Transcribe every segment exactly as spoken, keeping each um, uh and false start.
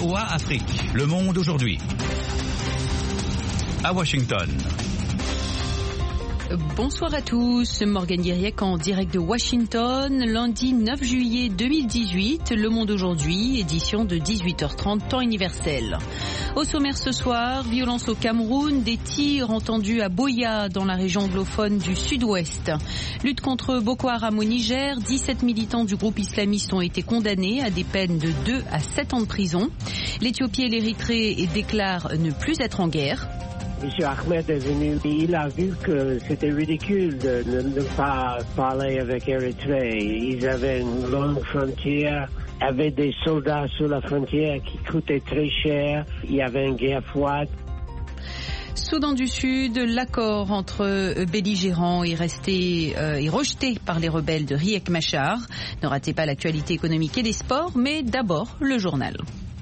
O A Afrique. Le monde aujourd'hui. À Washington. Bonsoir à tous, Morgane Guiriec en direct de Washington, lundi neuf juillet deux mille dix-huit, Le Monde aujourd'hui, édition de dix-huit heures trente, temps universel. Au sommaire ce soir, violence au Cameroun, des tirs entendus à Boya dans la région anglophone du sud-ouest. Lutte contre Boko Haram au Niger, dix-sept militants du groupe islamiste ont été condamnés à des peines de deux à sept ans de prison. L'Éthiopie et l'Érythrée déclarent ne plus être en guerre. M. Ahmed est venu et il a vu que c'était ridicule de ne pas parler avec Érythrée. Ils avaient une longue frontière, avaient des soldats sur la frontière qui coûtaient très cher. Il y avait une guerre froide. Soudan du Sud, l'accord entre belligérants est resté euh, est rejeté par les rebelles de Riek Machar. Ne ratez pas l'actualité économique et des sports, mais d'abord le journal.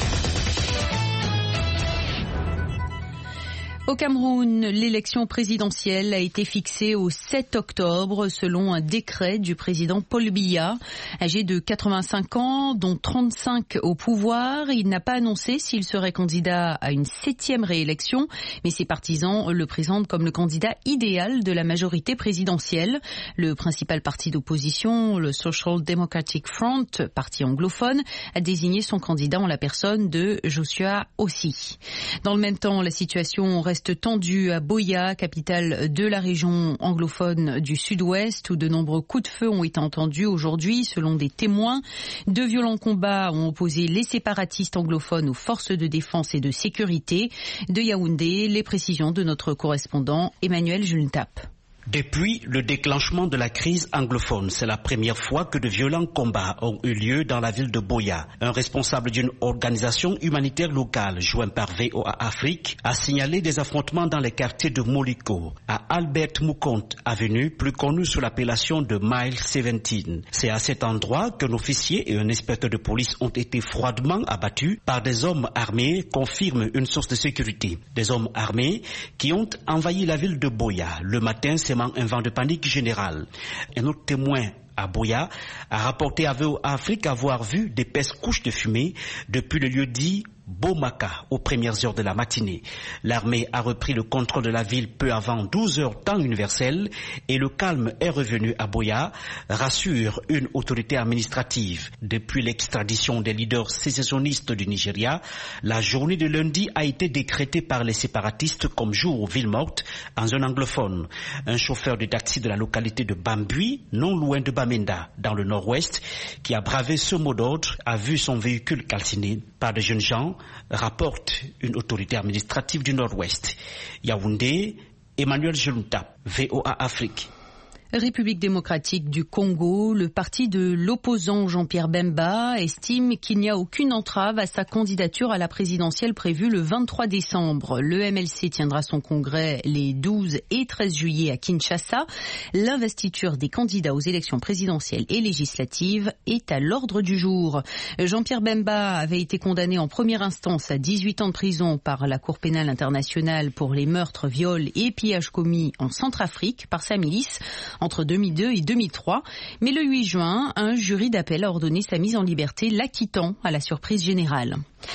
Au Cameroun, l'élection présidentielle a été fixée au sept octobre selon un décret du président Paul Biya. Âgé de quatre-vingt-cinq ans, dont trente-cinq au pouvoir, il n'a pas annoncé s'il serait candidat à une septième réélection, mais ses partisans le présentent comme le candidat idéal de la majorité présidentielle. Le principal parti d'opposition, le Social Democratic Front, parti anglophone, a désigné son candidat en la personne de Joshua Ossi. Dans le même temps, la situation reste tendu à Boya, capitale de la région anglophone du sud-ouest, où de nombreux coups de feu ont été entendus aujourd'hui, selon des témoins. De violents combats ont opposé les séparatistes anglophones aux forces de défense et de sécurité. De Yaoundé, les précisions de notre correspondant Emmanuel Juntap. Depuis le déclenchement de la crise anglophone, c'est la première fois que de violents combats ont eu lieu dans la ville de Boya. Un responsable d'une organisation humanitaire locale joint par V O A Afrique a signalé des affrontements dans les quartiers de Moliko, à Albert Moukonte avenue, plus connue sous l'appellation de Mile dix-sept. C'est à cet endroit qu'un officier et un inspecteur de police ont été froidement abattus par des hommes armés, confirme une source de sécurité. Des hommes armés qui ont envahi la ville de Boya. Le matin, c'est un vent de panique générale. Un autre témoin à Boya a rapporté à V O A Afrique avoir vu d'épaisses couches de fumée depuis le lieu dit Bomaka aux premières heures de la matinée. L'armée a repris le contrôle de la ville peu avant douze heures temps universel et le calme est revenu à Boya, rassure une autorité administrative. Depuis l'extradition des leaders sécessionnistes du Nigeria, la journée de lundi a été décrétée par les séparatistes comme jour ville morte en zone anglophone. Un chauffeur de taxi de la localité de Bambui, non loin de Bamenda, dans le nord-ouest, qui a bravé ce mot d'ordre, a vu son véhicule calciné par de jeunes gens, rapporte une autorité administrative du Nord-Ouest. Yaoundé, Emmanuel Jeluntap, V O A Afrique. République démocratique du Congo, le parti de l'opposant Jean-Pierre Bemba estime qu'il n'y a aucune entrave à sa candidature à la présidentielle prévue le vingt-trois décembre. Le M L C tiendra son congrès les douze et treize juillet à Kinshasa. L'investiture des candidats aux élections présidentielles et législatives est à l'ordre du jour. Jean-Pierre Bemba avait été condamné en première instance à dix-huit ans de prison par la Cour pénale internationale pour les meurtres, viols et pillages commis en Centrafrique par sa milice entre deux mille deux et deux mille trois. Mais le huit juin, un jury d'appel a ordonné sa mise en liberté, l'acquittant à la surprise générale.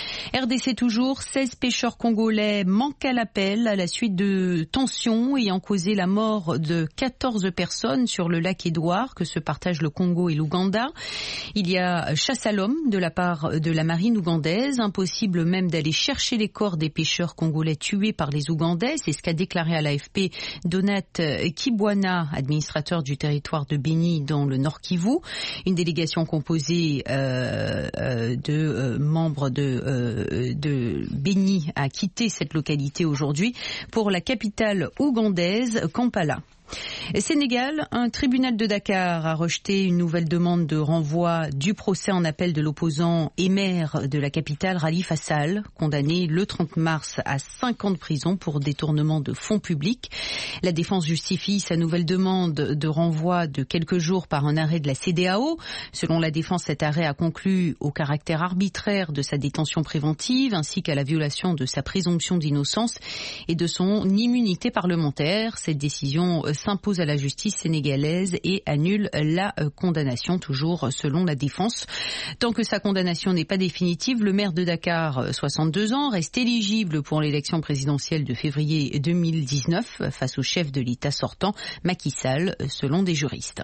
R D C toujours, seize pêcheurs congolais manquent à l'appel à la suite de tensions ayant causé la mort de quatorze personnes sur le lac Édouard que se partagent le Congo et l'Ouganda. Il y a chasse à l'homme de la part de la marine ougandaise, impossible même d'aller chercher les corps des pêcheurs congolais tués par les Ougandais. C'est ce qu'a déclaré à l'A F P Donat Kibwana, administrateur du territoire de Beni dans le Nord Kivu. Une délégation composée euh, euh, de euh, membres de Euh, de Beni a quitté cette localité aujourd'hui pour la capitale ougandaise, Kampala. Sénégal, un tribunal de Dakar a rejeté une nouvelle demande de renvoi du procès en appel de l'opposant et maire de la capitale, Khalifa Sall, condamné le trente mars à cinq ans de prison pour détournement de fonds publics. La défense justifie sa nouvelle demande de renvoi de quelques jours par un arrêt de la C E D E A O. Selon la défense, cet arrêt a conclu au caractère arbitraire de sa détention préventive ainsi qu'à la violation de sa présomption d'innocence et de son immunité parlementaire. Cette décision s'impose à la justice sénégalaise et annule la condamnation, toujours selon la défense. Tant que sa condamnation n'est pas définitive, le maire de Dakar, soixante-deux ans, reste éligible pour l'élection présidentielle de février deux mille dix-neuf face au chef de l'État sortant, Macky Sall, selon des juristes.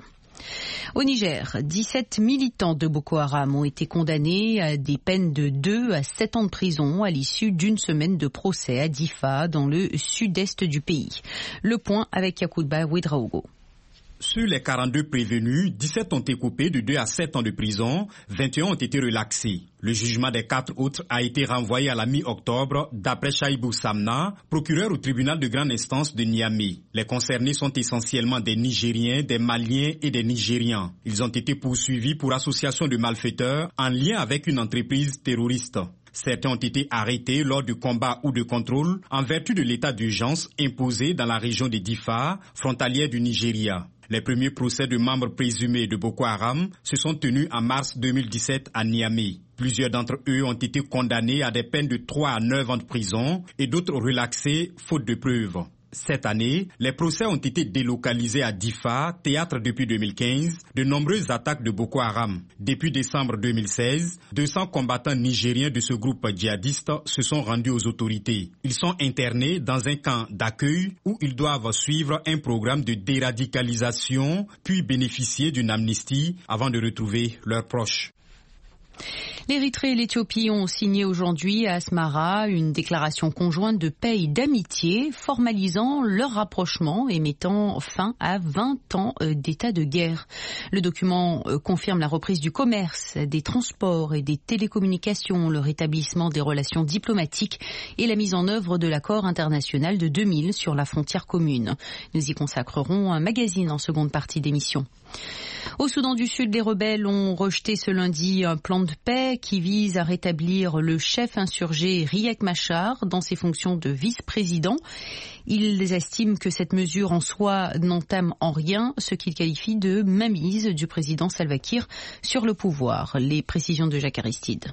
Au Niger, dix-sept militants de Boko Haram ont été condamnés à des peines de deux à sept ans de prison à l'issue d'une semaine de procès à Difa, dans le sud-est du pays. Le point avec Yacoubba Ouedraogo. Sur les quarante-deux prévenus, dix-sept ont été coupés de deux à sept ans de prison, vingt et un ont été relaxés. Le jugement des quatre autres a été renvoyé à la mi-octobre, d'après Chaïbou Samna, procureur au tribunal de grande instance de Niamey. Les concernés sont essentiellement des Nigériens, des Maliens et des Nigérians. Ils ont été poursuivis pour association de malfaiteurs en lien avec une entreprise terroriste. Certains ont été arrêtés lors du combat ou de contrôle en vertu de l'état d'urgence imposé dans la région de Difa, frontalière du Nigeria. Les premiers procès de membres présumés de Boko Haram se sont tenus en mars deux mille dix-sept à Niamey. Plusieurs d'entre eux ont été condamnés à des peines de trois à neuf ans de prison et d'autres relaxés faute de preuves. Cette année, les procès ont été délocalisés à Difa, théâtre depuis deux mille quinze, de nombreuses attaques de Boko Haram. Depuis décembre deux mille seize, deux cents combattants nigériens de ce groupe djihadiste se sont rendus aux autorités. Ils sont internés dans un camp d'accueil où ils doivent suivre un programme de déradicalisation, puis bénéficier d'une amnistie avant de retrouver leurs proches. L'Érythrée et l'Éthiopie ont signé aujourd'hui à Asmara une déclaration conjointe de paix et d'amitié, formalisant leur rapprochement et mettant fin à vingt ans d'état de guerre. Le document confirme la reprise du commerce, des transports et des télécommunications, le rétablissement des relations diplomatiques et la mise en œuvre de l'accord international de deux mille sur la frontière commune. Nous y consacrerons un magazine en seconde partie d'émission. Au Soudan du Sud, les rebelles ont rejeté ce lundi un plan de paix qui vise à rétablir le chef insurgé Riek Machar dans ses fonctions de vice-président. Ils estiment que cette mesure en soi n'entame en rien ce qu'ils qualifient de mainmise du président Salva Kiir sur le pouvoir. Les précisions de Jacques Aristide.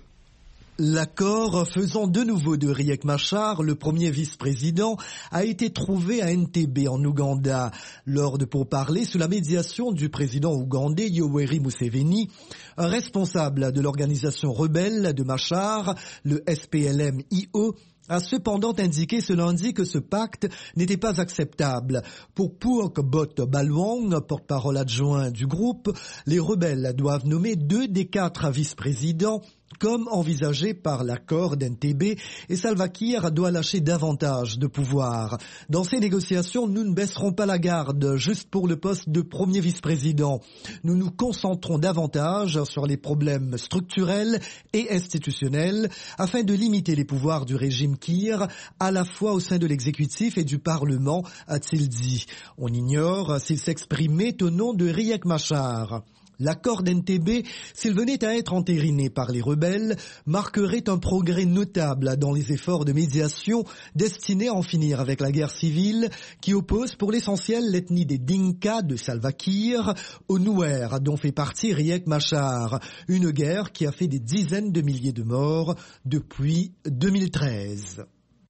L'accord faisant de nouveau de Riek Machar le premier vice-président a été trouvé à Entebbe en Ouganda. Lors de pourparlers sous la médiation du président ougandais Yoweri Museveni, un responsable de l'organisation rebelle de Machar, le S P L M I O, a cependant indiqué ce lundi que ce pacte n'était pas acceptable. Pour Puok Bot Balwang, porte-parole adjoint du groupe, les rebelles doivent nommer deux des quatre vice-présidents comme envisagé par l'accord d'Entebbe, et Salva Kiir doit lâcher davantage de pouvoir. Dans ces négociations, nous ne baisserons pas la garde juste pour le poste de premier vice-président. Nous nous concentrons davantage sur les problèmes structurels et institutionnels afin de limiter les pouvoirs du régime Kiir à la fois au sein de l'exécutif et du Parlement, a-t-il dit. On ignore s'il s'exprimait au nom de Riek Machar. L'accord d'Entebbe, s'il venait à être entériné par les rebelles, marquerait un progrès notable dans les efforts de médiation destinés à en finir avec la guerre civile qui oppose pour l'essentiel l'ethnie des Dinka de Salva Kiir aux Nuer dont fait partie Riek Machar. Une guerre qui a fait des dizaines de milliers de morts depuis deux mille treize.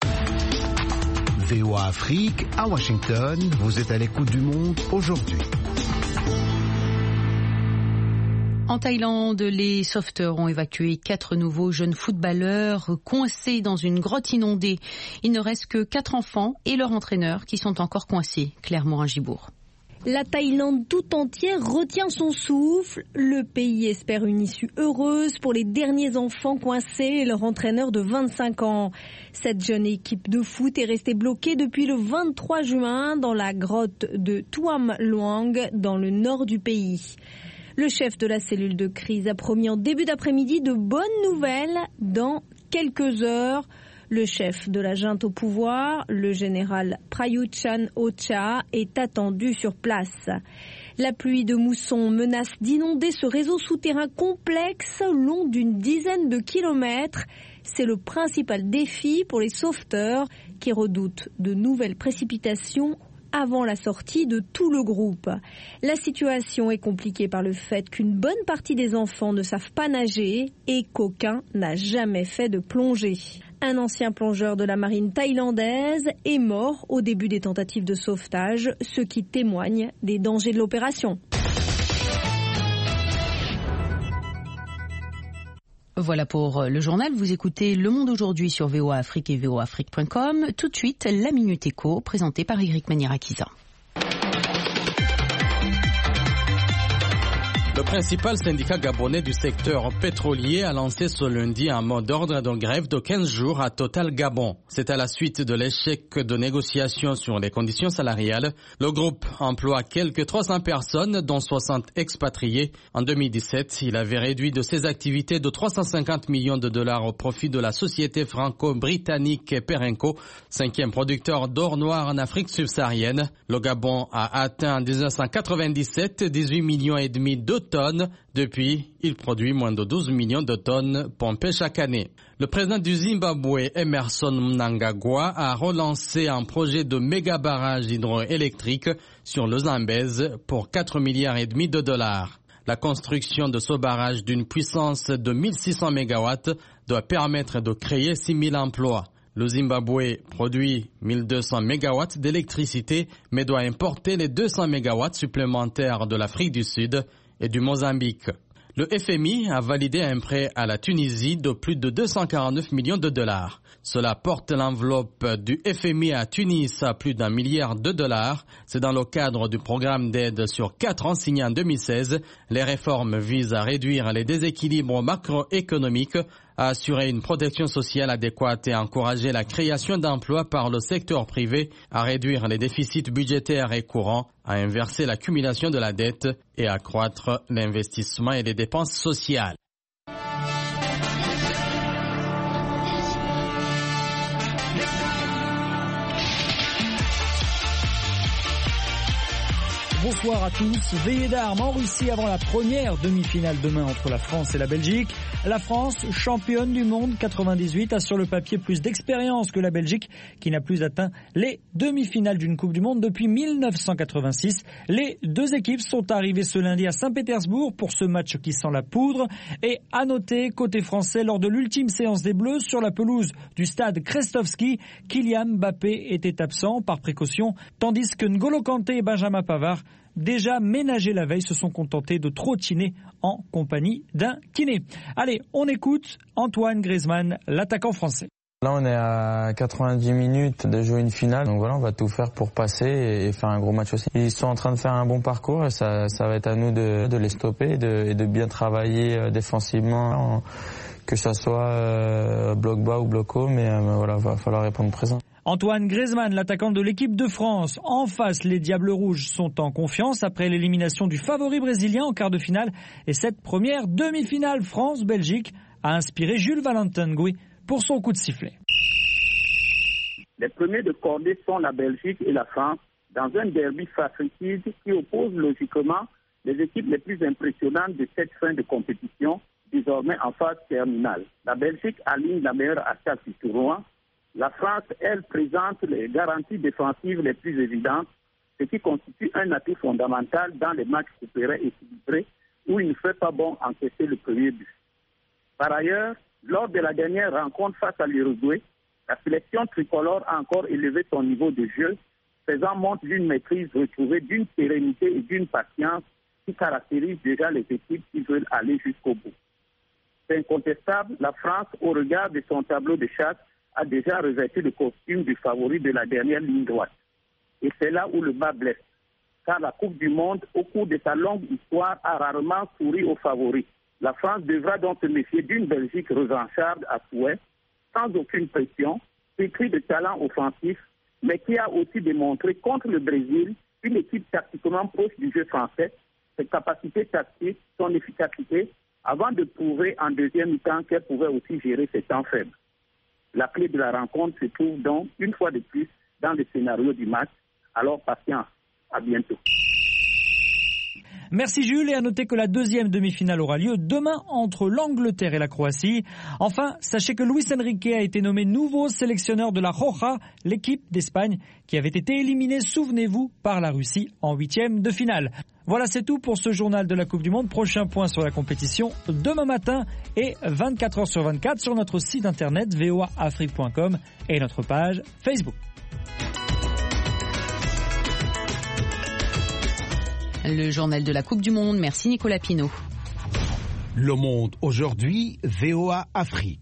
V O A Afrique, à Washington, vous êtes à l'écoute du monde aujourd'hui. En Thaïlande, les sauveteurs ont évacué quatre nouveaux jeunes footballeurs coincés dans une grotte inondée. Il ne reste que quatre enfants et leur entraîneur qui sont encore coincés. Claire Morin-Gibourg. La Thaïlande tout entière retient son souffle. Le pays espère une issue heureuse pour les derniers enfants coincés et leur entraîneur de vingt-cinq ans. Cette jeune équipe de foot est restée bloquée depuis le vingt-trois juin dans la grotte de Tuam Luang dans le nord du pays. Le chef de la cellule de crise a promis en début d'après-midi de bonnes nouvelles dans quelques heures. Le chef de la junte au pouvoir, le général Prayut Chan-o-cha, est attendu sur place. La pluie de mousson menace d'inonder ce réseau souterrain complexe long d'une dizaine de kilomètres. C'est le principal défi pour les sauveteurs qui redoutent de nouvelles précipitations avant la sortie de tout le groupe. La situation est compliquée par le fait qu'une bonne partie des enfants ne savent pas nager et qu'aucun n'a jamais fait de plongée. Un ancien plongeur de la marine thaïlandaise est mort au début des tentatives de sauvetage, ce qui témoigne des dangers de l'opération. Voilà pour le journal. Vous écoutez Le Monde aujourd'hui sur V O A Afrique et V O A Afrique point com. Tout de suite, la Minute Éco, présentée par Éric Manirakiza. Le principal syndicat gabonais du secteur pétrolier a lancé ce lundi un mot d'ordre de grève de quinze jours à Total Gabon. C'est à la suite de l'échec de négociations sur les conditions salariales. Le groupe emploie quelques trois cents personnes, dont soixante expatriés. En deux mille dix-sept, il avait réduit de ses activités de trois cent cinquante millions de dollars au profit de la société franco-britannique Perenco, cinquième producteur d'or noir en Afrique subsaharienne. Le Gabon a atteint en dix-neuf cent quatre-vingt-dix-sept dix-huit millions et demi de tonnes. Depuis, il produit moins de douze millions de tonnes pompées chaque année. Le président du Zimbabwe, Emerson Mnangagwa, a relancé un projet de méga barrage hydroélectrique sur le Zambèze pour quatre milliards et demi de dollars. La construction de ce barrage d'une puissance de mille six cents mégawatts doit permettre de créer six mille emplois. Le Zimbabwe produit mille deux cents mégawatts d'électricité, mais doit importer les deux cents mégawatts supplémentaires de l'Afrique du Sud et du Mozambique. Le F M I a validé un prêt à la Tunisie de plus de deux cent quarante-neuf millions de dollars. Cela porte l'enveloppe du F M I à Tunis à plus d'un milliard de dollars. C'est dans le cadre du programme d'aide sur quatre ans signé en deux mille seize. Les réformes visent à réduire les déséquilibres macroéconomiques, à assurer une protection sociale adéquate et à encourager la création d'emplois par le secteur privé, à réduire les déficits budgétaires et courants, à inverser l'accumulation de la dette et à accroître l'investissement et les dépenses sociales. Bonsoir à tous. Veillée d'armes en Russie avant la première demi-finale demain entre la France et la Belgique. La France, championne du monde quatre-vingt-dix-huit, a sur le papier plus d'expérience que la Belgique, qui n'a plus atteint les demi-finales d'une Coupe du Monde depuis mille neuf cent quatre-vingt-six. Les deux équipes sont arrivées ce lundi à Saint-Pétersbourg pour ce match qui sent la poudre. Et à noter, côté français, lors de l'ultime séance des Bleus sur la pelouse du stade Krestovski, Kylian Mbappé était absent par précaution, tandis que N'Golo Kanté et Benjamin Pavard, déjà ménagés la veille, se sont contentés de trottiner en compagnie d'un kiné. Allez, on écoute Antoine Griezmann, l'attaquant français. Là, on est à quatre-vingt-dix minutes de jouer une finale. Donc voilà, on va tout faire pour passer et faire un gros match aussi. Ils sont en train de faire un bon parcours et ça, ça va être à nous de, de les stopper et de, et de bien travailler défensivement, que ce soit euh, bloc bas ou bloc haut, mais euh, voilà, va falloir répondre présent. Antoine Griezmann, l'attaquant de l'équipe de France. En face, les Diables Rouges sont en confiance après l'élimination du favori brésilien en quart de finale. Et cette première demi-finale France-Belgique a inspiré Jules Valentengui pour son coup de sifflet. Les premiers de cordée sont la Belgique et la France dans un derby fratricide qui oppose logiquement les équipes les plus impressionnantes de cette fin de compétition, désormais en phase terminale. La Belgique aligne la meilleure attaque du tournoi. La France, elle, présente les garanties défensives les plus évidentes, ce qui constitue un atout fondamental dans les matchs coupérés et équilibrés où il ne fait pas bon encaisser le premier but. Par ailleurs, lors de la dernière rencontre face à l'Uruguay, la sélection tricolore a encore élevé son niveau de jeu, faisant montre d'une maîtrise retrouvée, d'une sérénité et d'une patience qui caractérisent déjà les équipes qui veulent aller jusqu'au bout. C'est incontestable, la France, au regard de son tableau de chasse, a déjà revêtu le costume du favori de la dernière ligne droite. Et c'est là où le bas blesse, car la Coupe du Monde, au cours de sa longue histoire, a rarement souri aux favoris. La France devra donc se méfier d'une Belgique revancharde à souhait, sans aucune pression, pétrie de talent offensif, mais qui a aussi démontré contre le Brésil une équipe tactiquement proche du jeu français, ses capacités tactiques, son efficacité, avant de prouver en deuxième mi-temps qu'elle pouvait aussi gérer ses temps faibles. La clé de la rencontre se trouve donc, une fois de plus, dans le scénario du match. Alors, patience. À bientôt. Merci Jules, et à noter que la deuxième demi-finale aura lieu demain entre l'Angleterre et la Croatie. Enfin, sachez que Luis Enrique a été nommé nouveau sélectionneur de la Roja, l'équipe d'Espagne qui avait été éliminée, souvenez-vous, par la Russie en huitième de finale. Voilà, c'est tout pour ce journal de la Coupe du Monde. Prochain point sur la compétition demain matin et vingt-quatre heures sur vingt-quatre sur notre site internet v o a afrique point com et notre page Facebook. Le journal de la Coupe du Monde, merci Nicolas Pinault. Le Monde aujourd'hui, V O A Afrique.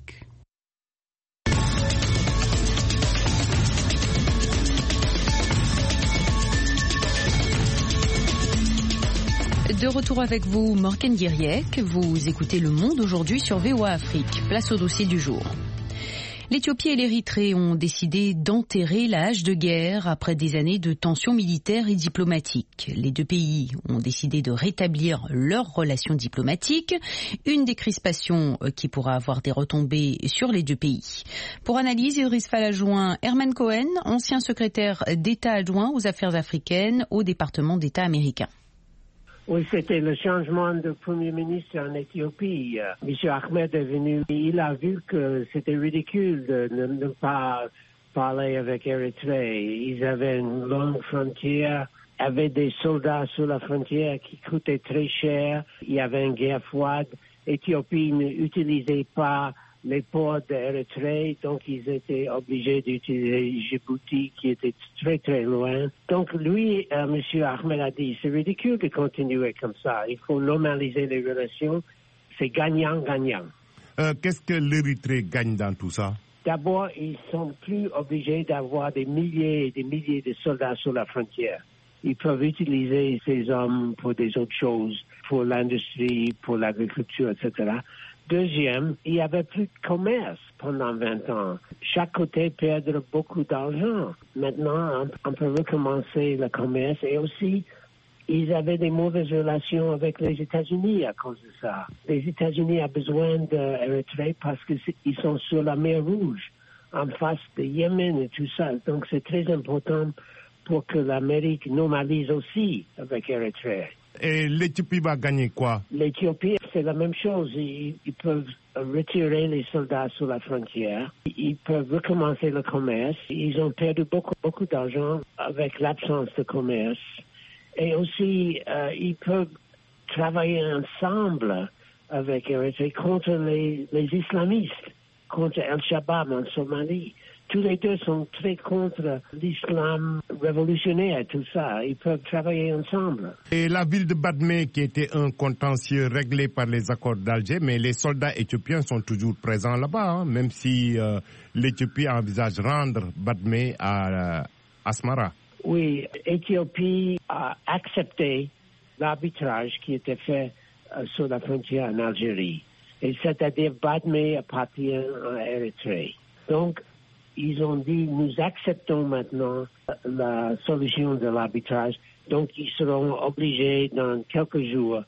De retour avec vous, Morgane Guiriec. Vous écoutez Le Monde aujourd'hui sur V O A Afrique. Place au dossier du jour. L'Éthiopie et l'Érythrée ont décidé d'enterrer la hache de guerre après des années de tensions militaires et diplomatiques. Les deux pays ont décidé de rétablir leurs relations diplomatiques, une des crispations qui pourra avoir des retombées sur les deux pays. Pour analyse, il reçoit l'adjoint Herman Cohen, ancien secrétaire d'État adjoint aux affaires africaines au département d'État américain. Oui, c'était le changement de Premier ministre en Éthiopie. M. Ahmed est venu, il a vu que c'était ridicule de ne, ne pas parler avec Érythrée. Ils avaient une longue frontière, avaient des soldats sur la frontière qui coûtaient très cher. Il y avait une guerre froide. L'Éthiopie n'utilisait pas les ports d'Érythrée, donc ils étaient obligés d'utiliser Djibouti, qui était très très loin. Donc lui, euh, M. Ahmed a dit, c'est ridicule de continuer comme ça. Il faut normaliser les relations. C'est gagnant-gagnant. Euh, qu'est-ce que l'Érythrée gagne dans tout ça? D'abord, ils sont plus obligés d'avoir des milliers et des milliers de soldats sur la frontière. Ils peuvent utiliser ces hommes pour des autres choses, pour l'industrie, pour l'agriculture, et cetera. Deuxième, il n'y avait plus de commerce pendant vingt ans. Chaque côté perdre beaucoup d'argent. Maintenant, on peut recommencer le commerce et aussi, ils avaient des mauvaises relations avec les États-Unis à cause de ça. Les États-Unis ont besoin d'Érythrée parce qu'ils sont sur la mer Rouge, en face de Yémen et tout ça. Donc, c'est très important pour que l'Amérique normalise aussi avec Érythrée. Et l'Éthiopie va gagner quoi? L'Éthiopie, c'est la même chose. Ils, ils peuvent retirer les soldats sur la frontière. Ils peuvent recommencer le commerce. Ils ont perdu beaucoup, beaucoup d'argent avec l'absence de commerce. Et aussi, euh, ils peuvent travailler ensemble avec Érythrée contre les, les islamistes, contre Al-Shabaab en Somalie. Tous les deux sont très contre l'islam révolutionnaire, tout ça. Ils peuvent travailler ensemble. Et la ville de Badmé, qui était un contentieux réglé par les accords d'Alger, mais les soldats éthiopiens sont toujours présents là-bas, hein, même si euh, l'Éthiopie envisage rendre Badmé à euh, Asmara. Oui, l'Éthiopie a accepté l'arbitrage qui était fait euh, sur la frontière en Algérie. Et c'est-à-dire Badmé appartient à Érythrée. Donc, ils ont dit, nous acceptons maintenant la solution de l'arbitrage, donc ils seront obligés dans quelques jours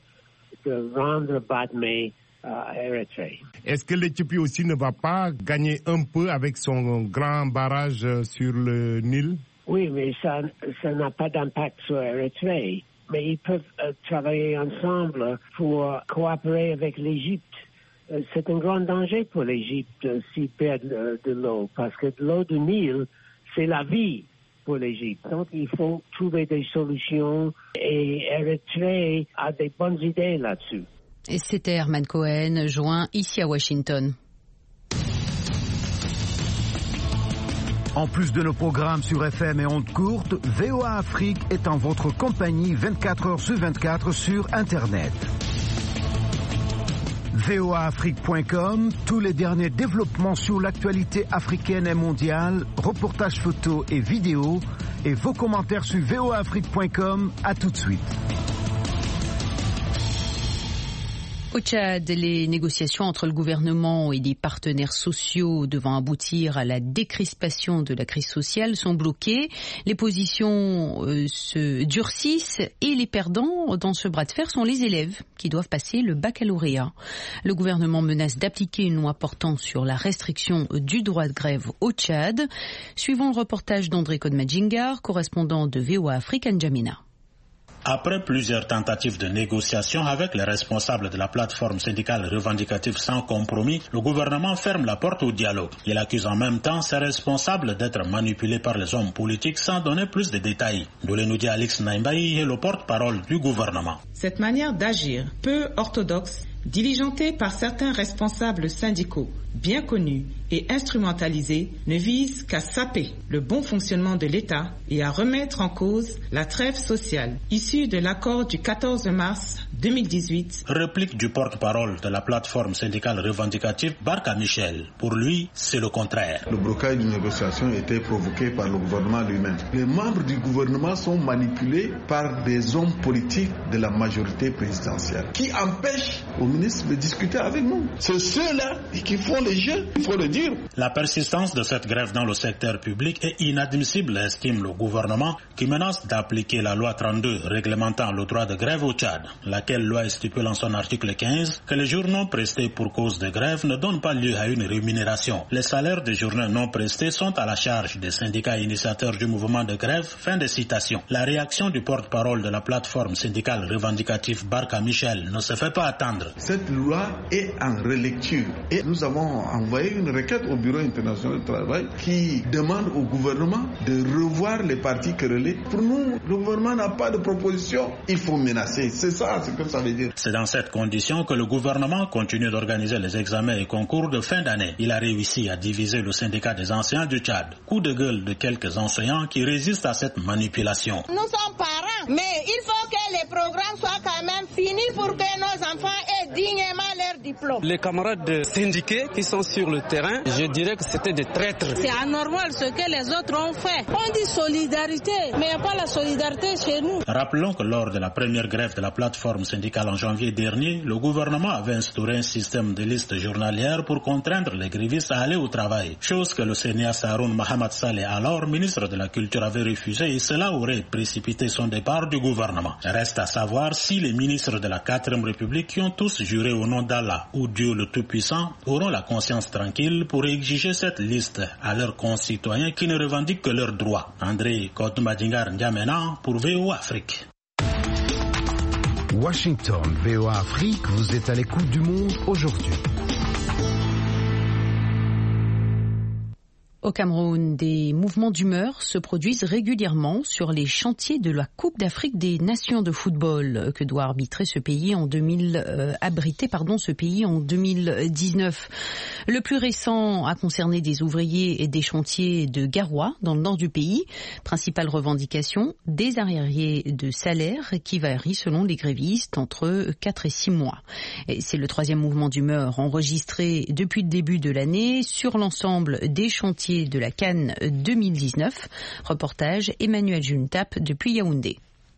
de rendre Badmé à Érythrée. Est-ce que l'Éthiopie aussi ne va pas gagner un peu avec son grand barrage sur le Nil? Oui, mais ça, ça n'a pas d'impact sur Érythrée. Mais ils peuvent euh, travailler ensemble pour coopérer avec l'Égypte. C'est un grand danger pour l'Égypte s'ils perdent de l'eau, parce que l'eau du Nil, c'est la vie pour l'Égypte. Donc, il faut trouver des solutions et Érythrée a des bonnes idées là-dessus. Et c'était Herman Cohen, joint ici à Washington. En plus de nos programmes sur F M et ondes courtes, V O A Afrique est en votre compagnie vingt-quatre heures sur vingt-quatre sur Internet. V O A Afrique point com, tous les derniers développements sur l'actualité africaine et mondiale, reportages photos et vidéos, et vos commentaires sur V O A Afrique point com. À tout de suite. Au Tchad, les négociations entre le gouvernement et des partenaires sociaux devant aboutir à la décrispation de la crise sociale sont bloquées. Les positions euh, se durcissent et les perdants dans ce bras de fer sont les élèves qui doivent passer le baccalauréat. Le gouvernement menace d'appliquer une loi portant sur la restriction du droit de grève au Tchad. Suivons le reportage d'André Kodmadjingar, correspondant de V O A Afrique à N'Djamena. Après plusieurs tentatives de négociation avec les responsables de la plateforme syndicale revendicative sans compromis, le gouvernement ferme la porte au dialogue. Il accuse en même temps ses responsables d'être manipulés par les hommes politiques sans donner plus de détails. Dolenoudia Alex Naimbaï est le porte-parole du gouvernement. Cette manière d'agir peu orthodoxe, diligentée par certains responsables syndicaux bien connus et instrumentalisés, ne vise qu'à saper le bon fonctionnement de l'État et à remettre en cause la trêve sociale issue de l'accord du quatorze mars deux mille dix-huit. Réplique du porte-parole de la plateforme syndicale revendicative, Barka Michel. Pour lui, c'est le contraire. Le blocage d'une négociation était provoqué par le gouvernement lui-même. Les membres du gouvernement sont manipulés par des hommes politiques de la majorité présidentielle qui empêchent aux ministres de discuter avec nous. C'est ceux-là qui font les jeux, il faut le dire. La persistance de cette grève dans le secteur public est inadmissible, estime le gouvernement, qui menace d'appliquer la loi trente-deux réglementant le droit de grève au Tchad. Laquelle loi stipule en son article quinze que les jours non prestés pour cause de grève ne donnent pas lieu à une rémunération. Les salaires des journées non prestés sont à la charge des syndicats initiateurs du mouvement de grève. Fin de citation. La réaction du porte-parole de la plateforme syndicale revendicative Barka Michel ne se fait pas attendre. Cette loi est en relecture et nous avons envoyé une requête au Bureau international du travail qui demande au gouvernement de revoir les parties querellées. Pour nous, le gouvernement n'a pas de proposition. Il faut menacer. C'est ça, c'est que ça veut dire. C'est dans cette condition que le gouvernement continue d'organiser les examens et concours de fin d'année. Il a réussi à diviser le syndicat des enseignants du Tchad. Coup de gueule de quelques enseignants qui résistent à cette manipulation. Nous sommes parents, mais il faut que les programmes soient quand même finis pour que nos enfants aient dignement leur diplôme. Les camarades syndiqués qui sont sur le terrain, je dirais que c'était des traîtres. C'est anormal ce que les autres ont fait. On dit solidarité, mais il n'y a pas la solidarité chez nous. Rappelons que lors de la première grève de la plateforme syndicale en janvier dernier, le gouvernement avait instauré un système de listes journalières pour contraindre les grévistes à aller au travail. Chose que le Sénéa Saroun Mohamed Saleh, alors ministre de la Culture, avait refusé et cela aurait précipité son départ du gouvernement. Reste à savoir si les ministres de la quatrième République qui ont tous juré au nom d'Allah ou Dieu le Tout-Puissant auront la conscience tranquille pour exiger cette liste à leurs concitoyens qui ne revendiquent que leurs droits. André Kotumadingar N'Djamena pour V O A Afrique. Washington, V O A Afrique, vous êtes à l'écoute du monde aujourd'hui. Au Cameroun, des mouvements d'humeur se produisent régulièrement sur les chantiers de la Coupe d'Afrique des Nations de football que doit arbitrer ce pays en deux mille euh, abriter pardon ce pays en deux mille dix-neuf. Le plus récent a concerné des ouvriers et des chantiers de Garoua dans le nord du pays. Principale revendication, des arriérés de salaire qui varient selon les grévistes entre quatre et six mois. Et c'est le troisième mouvement d'humeur enregistré depuis le début de l'année sur l'ensemble des chantiers de la Cannes deux mille dix-neuf. Reportage Emmanuel Juntap depuis Yaoundé.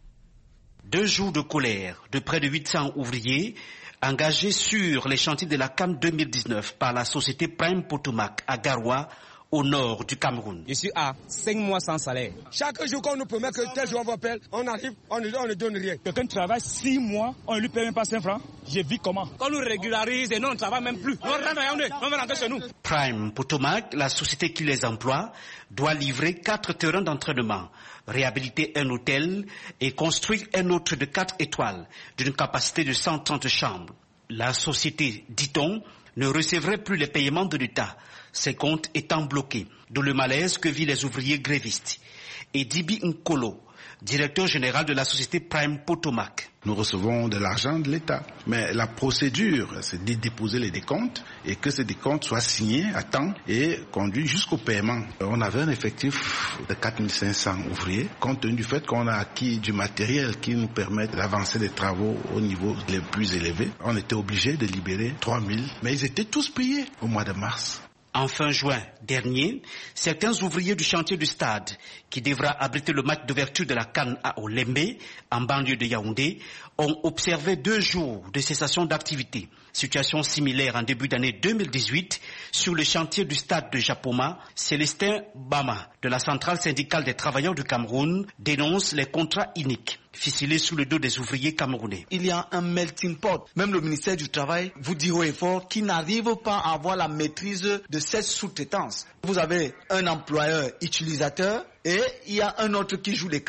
Deux jours de colère de près de huit cents ouvriers engagés sur les chantiers de la Cannes deux mille dix-neuf par la société Prime Potomac à Garoua, au nord du Cameroun. Je suis à cinq mois sans salaire. Chaque jour qu'on nous promet que tel jour on va appeler, on arrive, on ne, on ne donne rien. Quelqu'un travaille six mois, on ne lui paye même pas cinq francs. Je vis comment? Quand nous régularise et nous on ne travaille même plus. On rentre à Yaoundé, on va rentrer chez nous. Prime Potomac, la société qui les emploie, doit livrer quatre terrains d'entraînement, réhabiliter un hôtel et construire un autre de quatre étoiles d'une capacité de cent trente chambres. La société, dit-on, ne recevrait plus les paiements de l'État, ses comptes étant bloqués, d'où le malaise que vivent les ouvriers grévistes. Et Dibi Nkolo, directeur général de la société Prime Potomac. Nous recevons de l'argent de l'État, mais la procédure, c'est de déposer les décomptes et que ces décomptes soient signés à temps et conduits jusqu'au paiement. On avait un effectif de quatre mille cinq cents ouvriers, compte tenu du fait qu'on a acquis du matériel qui nous permet d'avancer des travaux au niveau les plus élevés. On était obligé de libérer trois mille, mais ils étaient tous payés au mois de mars. En fin juin dernier, certains ouvriers du chantier du stade, qui devra abriter le match d'ouverture de la Cannes à Olembe, en banlieue de Yaoundé, ont observé deux jours de cessation d'activité. Situation similaire en début d'année deux mille dix-huit sur le chantier du stade de Japoma. Célestin Bama, de la centrale syndicale des travailleurs du Cameroun, dénonce les contrats iniques ficelés sous le dos des ouvriers camerounais. Il y a un melting pot. Même le ministère du Travail vous dit haut et fort qu'il n'arrive pas à avoir la maîtrise de cette sous-traitance. Vous avez un employeur utilisateur et il y a un autre qui joue l'écran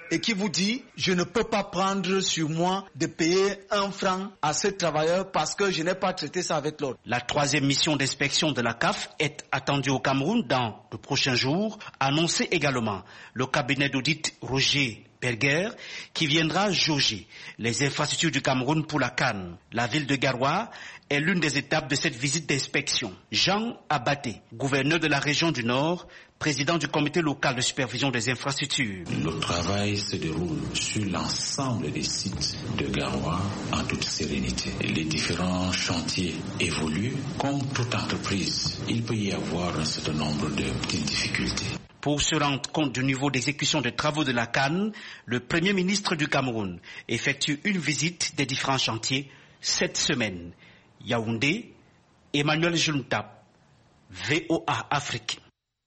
et qui vous dit « Je ne peux pas prendre sur moi de payer un franc à ce travailleur parce que je n'ai pas traité ça avec l'autre. » La troisième mission d'inspection de la C A F est attendue au Cameroun dans de prochains jours, annoncé également le cabinet d'audit Roger Berger qui viendra jauger les infrastructures du Cameroun pour la CAN. La ville de Garoua est l'une des étapes de cette visite d'inspection. Jean Abaté, gouverneur de la région du Nord, président du comité local de supervision des infrastructures. Le travail se déroule sur l'ensemble des sites de Garoua en toute sérénité. Les différents chantiers évoluent. Comme toute entreprise, il peut y avoir un certain nombre de petites difficultés. Pour se rendre compte du niveau d'exécution des travaux de la CAN, le Premier ministre du Cameroun effectue une visite des différents chantiers cette semaine. Yaoundé, Emmanuel Juntap, V O A Afrique.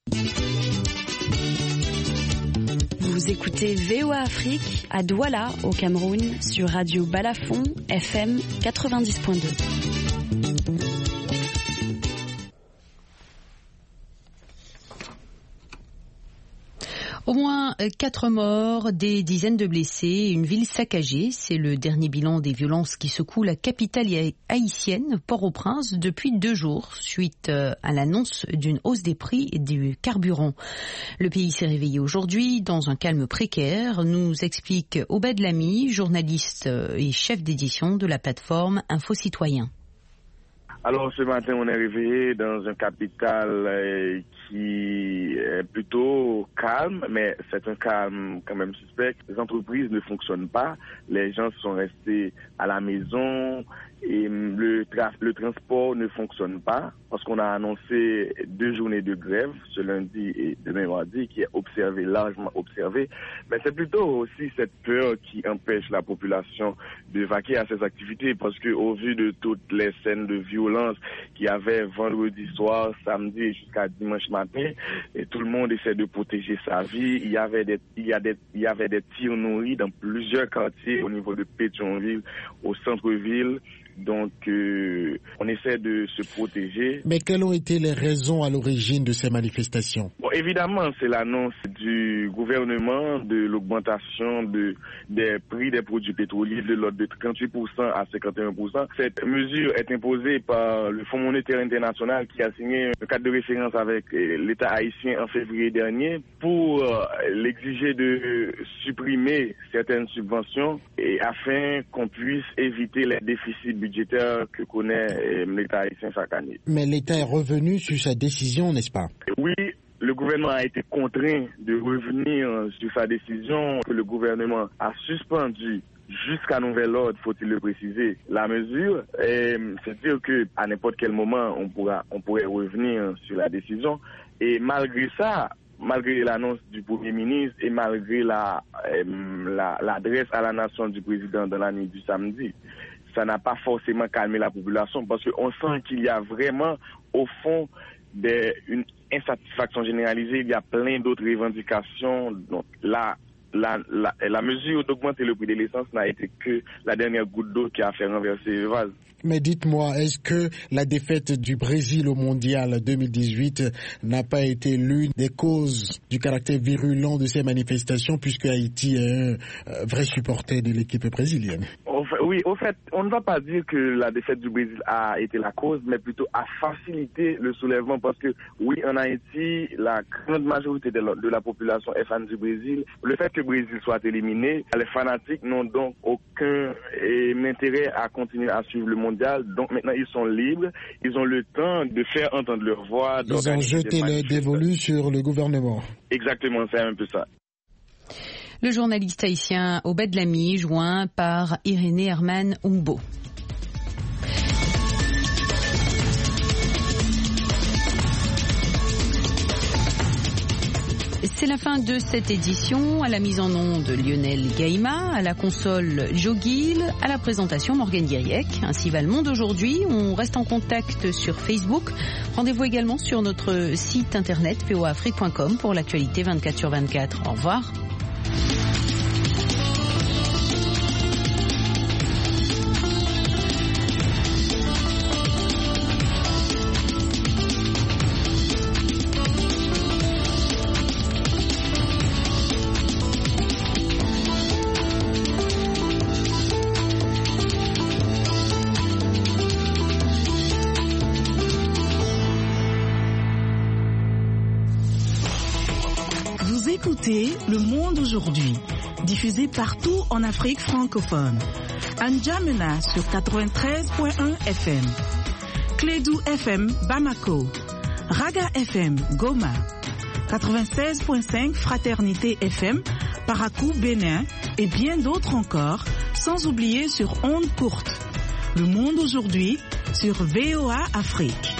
Vous écoutez V O A Afrique à Douala, au Cameroun, sur Radio Balafon, F M quatre-vingt-dix point deux. Au moins quatre morts, des dizaines de blessés, une ville saccagée. C'est le dernier bilan des violences qui secouent la capitale haïtienne, Port-au-Prince, depuis deux jours, suite à l'annonce d'une hausse des prix du carburant. Le pays s'est réveillé aujourd'hui dans un calme précaire, nous explique Obed Lamy, journaliste et chef d'édition de la plateforme Info Citoyen. Alors ce matin, on est réveillé dans un capital euh, qui est plutôt calme, mais c'est un calme quand même suspect. Les entreprises ne fonctionnent pas, les gens sont restés à la maison et le, tra- le transport ne fonctionne pas parce qu'on a annoncé deux journées de grève, ce lundi et demain mardi, qui est observé, largement observé. Mais c'est plutôt aussi cette peur qui empêche la population de vaquer à ses activités parce que au vu de toutes les scènes de violence qu'il y avait vendredi soir, samedi et jusqu'à dimanche matin, et tout le monde essaie de protéger sa vie. Il y avait des, il y a des, il y avait des tirs nourris dans plusieurs quartiers au niveau de Pétionville, au centre-ville. Donc, euh, on essaie de se protéger. Mais quelles ont été les raisons à l'origine de ces manifestations? Bon, évidemment, c'est l'annonce du gouvernement de l'augmentation de, des prix des produits pétroliers de l'ordre de trente-huit pour cent à cinquante et un pour cent. Cette mesure est imposée par le Fonds monétaire international qui a signé un cadre de référence avec l'État haïtien en février dernier pour euh, l'exiger de supprimer certaines subventions et afin qu'on puisse éviter les déficits budgétaires que connaît l'État haïtien chaque année. Mais l'État est revenu sur sa décision, n'est-ce pas? Oui, le gouvernement a été contraint de revenir sur sa décision que le gouvernement a suspendue jusqu'à nouvel ordre, faut-il le préciser, la mesure. C'est-à-dire qu'à n'importe quel moment, on pourra, on pourrait revenir sur la décision. Et malgré ça, malgré l'annonce du Premier ministre et malgré la, euh, la, l'adresse à la nation du président dans la nuit du samedi, ça n'a pas forcément calmé la population parce qu'on sent qu'il y a vraiment, au fond, des, une insatisfaction généralisée. Il y a plein d'autres revendications. Donc là, la, la, la mesure d'augmenter le prix de l'essence n'a été que la dernière goutte d'eau qui a fait renverser le vase. Mais dites-moi, est-ce que la défaite du Brésil au Mondial deux mille dix-huit n'a pas été l'une des causes du caractère virulent de ces manifestations puisque Haïti est un vrai supporter de l'équipe brésilienne? Oui, au fait, on ne va pas dire que la défaite du Brésil a été la cause, mais plutôt a facilité le soulèvement parce que, oui, en Haïti, la grande majorité de la, de la population est fan du Brésil. Le fait que le Brésil soit éliminé, les fanatiques n'ont donc aucun eh, intérêt à continuer à suivre le mondial. Donc maintenant, ils sont libres, ils ont le temps de faire entendre leur voix. Ils ont jeté le dévolu sur le gouvernement. Exactement, c'est un peu ça. Le journaliste haïtien Obed Lamy, joint par Irénée Herman Umbo. C'est la fin de cette édition. À la mise en onde de Lionel Gaïma, à la console Joe Gill, à la présentation Morgane Guiriec. Ainsi va le monde aujourd'hui. On reste en contact sur Facebook. Rendez-vous également sur notre site internet v o a afrique point com pour l'actualité vingt-quatre sur vingt-quatre. Au revoir. écoutez Le Monde aujourd'hui, diffusé partout en Afrique francophone. N'Djamena sur quatre-vingt-treize point un F M. Clédou F M Bamako. Raga F M Goma. quatre-vingt-seize point cinq Fraternité F M Parakou Bénin et bien d'autres encore, sans oublier sur ondes courtes. Le Monde aujourd'hui sur V O A Afrique.